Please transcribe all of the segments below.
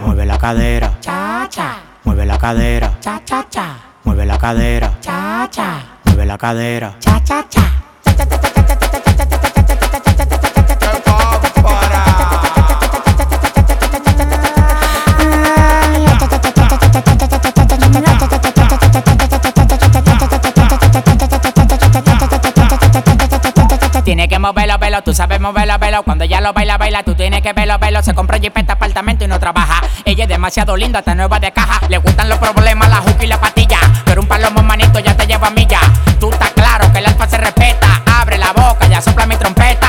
mueve la cadera, cha cha, mueve la cadera, cha cha cha, mueve la cadera, cha cha, mueve la cadera. cha cha cha. Tiene que moverlo, velo, tú sabes moverlo, velo. Cuando ella lo baila, baila, tú tienes que verlo, velo. Se compra jipeta, apartamento y no trabaja. Ella es demasiado linda, está nueva de caja. Le gustan los problemas, la juca y la patilla. Pero un palomo manito ya te lleva a milla. Tú estás claro que el alfa se respeta. Abre la boca, ya sopla mi trompeta.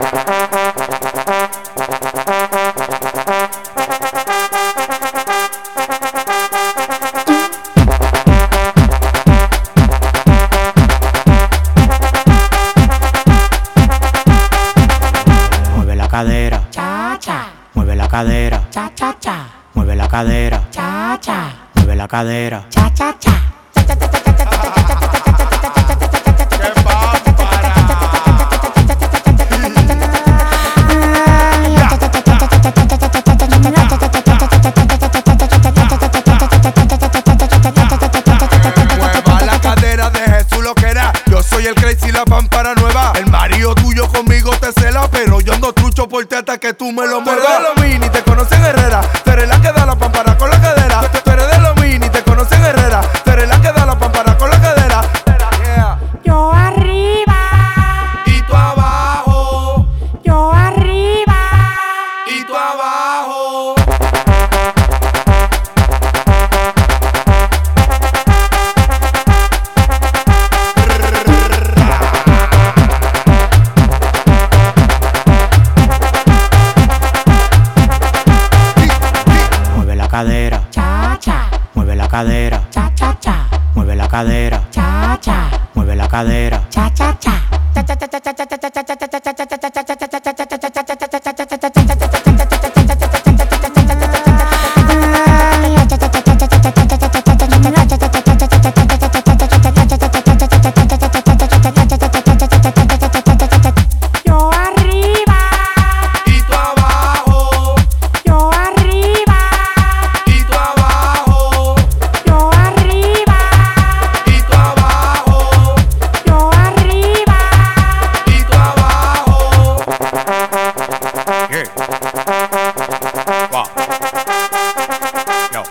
Cadera, Cha cha, mueve la cadera, cha cha cha, mueve la cadera, cha cha, mueve la cadera. cha cha cha. Mueva la cadera de Jesús lo que era. Yo soy el crazy, la pámpara nueva. El marido tuyo conmigo te cela, pero yo ando trucho por ti hasta que tú me lo muevas. Tú eres de los mini, te conocen Herrera. Tú eres la que da la pámpara con la cadera. Tú eres de los mini, te conocen Herrera. Tú eres la que da la pámpara con la cadera. Yeah. Yo arriba, Y tú abajo, yo arriba. y tú abajo. Mueve la cadera, Cha cha, mueve la cadera, cha cha cha, mueve la cadera, cha cha, mueve la cadera. cha cha cha. Yo arriba, Y tú abajo, yo arriba, y tú abajo, yo arriba, y tú abajo, yo arriba. y tú abajo. Wow. Yo.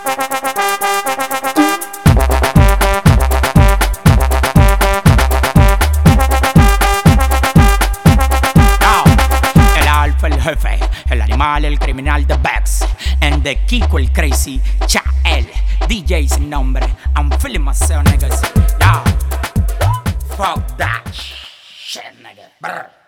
El alfa, el jefe, el animal, el criminal, the Bex. And the Kiko, el crazy, Chael, DJ sin nombre. I'm feeling myself, niggas. Yo, fuck that shit, nigga. Brr.